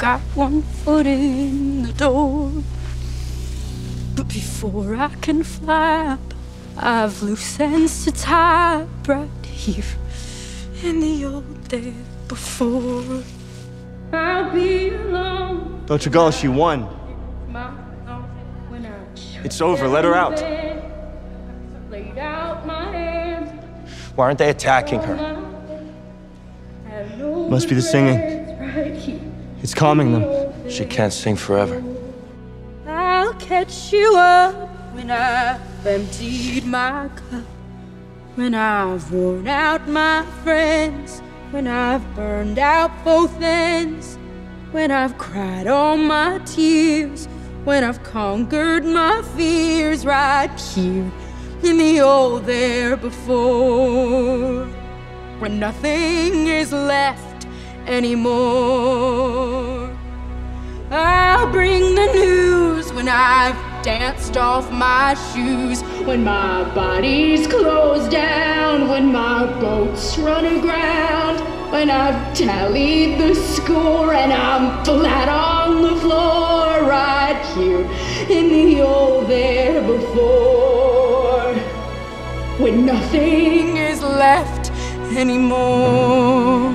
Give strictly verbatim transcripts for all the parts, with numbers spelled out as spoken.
got one foot in the door. But before I can flap, I've loose ends to tie right here in the old day before. I'll be alone. Don't you go, she won. It's over, let her out. Why aren't they attacking her? Must be the singing. It's calming them. She can't sing forever. I'll catch you up when I've emptied my cup, when I've worn out my friends, when I've burned out both ends, when I've cried all my tears, when I've conquered my fears right here in the old there before, when nothing is left anymore. I'll bring the news when I've danced off my shoes, when my body's closed down, when my boat's run aground, when I've tallied the score and I'm flat on the floor right here in the old there before, when nothing is left anymore.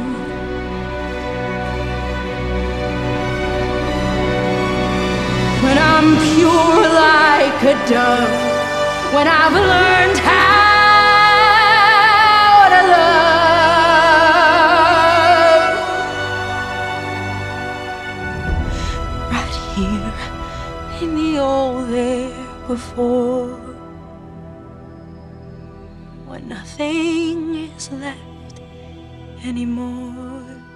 When I'm pure like a dove, when I've learned how to love, right here in the old there before, when nothing is left anymore.